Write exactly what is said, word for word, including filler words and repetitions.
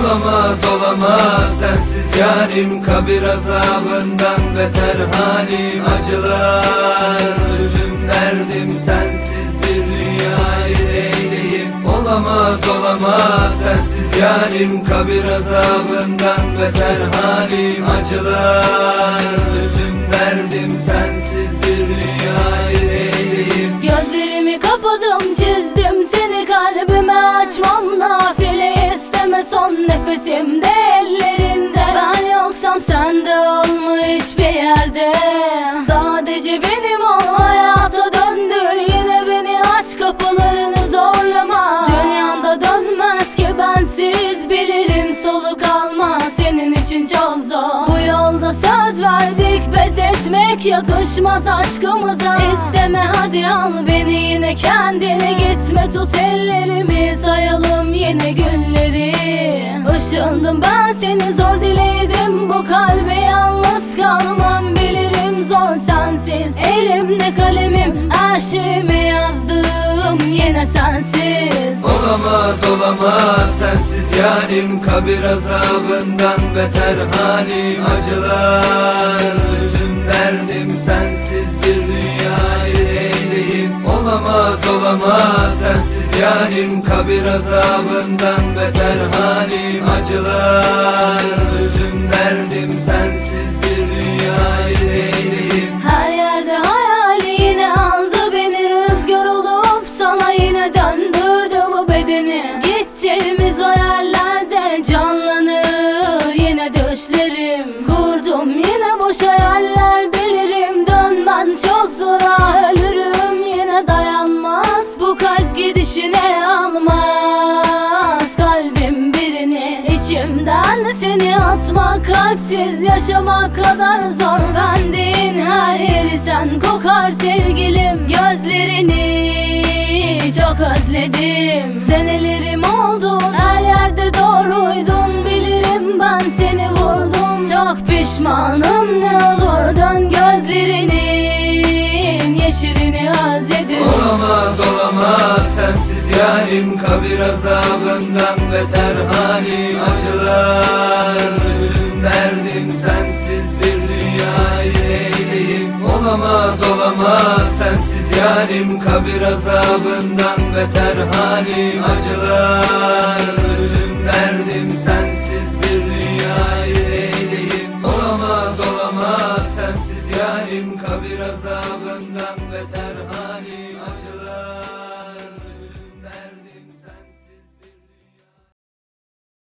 Olamaz olamaz sensiz yarim, kabir azabından beter halim. Acılar tüm derdim, sensiz bir dünyayı eyleyim. Olamaz olamaz sensiz yarim, kabir azabından beter halim. Acılar tüm derdim, sensiz bir dünyayı eyleyim. Gözlerimi kapadım, çizdim seni, kalbime açmam nafile. İsteme son nefesimde ellerinde. Ben yoksam sen de olma hiçbir yerde. Sadece benim ol, hayata döndür. Yine beni aç, kapılarını zorlama. Dünyada dönmez ki bensiz, bilirim soluk almaz. Senin için çok zor. Bu yolda söz verdik, pes etmek yakışmaz aşkımıza. İsteme hadi al beni yine kendine, gitme tut ellerimi, sayalım yine günleri. Işındım ben seni, zor diledim bu kalbe, yalnız kalmam bilirim zor sensiz. Elimde kalemim, her şeyimi yazdım yine sensiz. Olamaz olamaz sensiz yarim, kabir azabından beter halim. Acılar tüm derdim, sensiz bir dünyayı eyleyim. Olamaz olamaz sensiz yarim, kabir azabından beter halim. Acılar tüm derdim, sensiz bir dünyayı eyleyim. Her yerde hayali yine aldı beni, rüzgar olup sana yine döndürdü bu bedeni. Gittiğimiz o yerlerde canlanır yine düşlerim. Kurdum yine boş hayaller, bilirim dönmen çok zor, ah ölürüm yine dayanmaz. Bu kalp gidişine almaz kalbim birini. İçimden seni atmak, kalpsiz yaşamak kadar zor. Bendiğin her yeri sen kokar sevgilim. Gözlerini çok özledim, senelerim oldu, her yerde doğruydun. Bilirim ben seni vurdum, çok pişmanım, ne olur dön. Gözlerinin yeşilini özledim. Olamaz olamaz sensiz yarim, kabir azabından beter halim. Acılar tüm derdim, sensiz bir dünyayı eyleyim. Olamaz olamaz sensiz yarim, kabir azabından beter halim. Acılar tüm derdim, sensiz bir dünyayı eyleyim. Olamaz olamaz sensiz yarim, kabir azabından beter halim. Acılar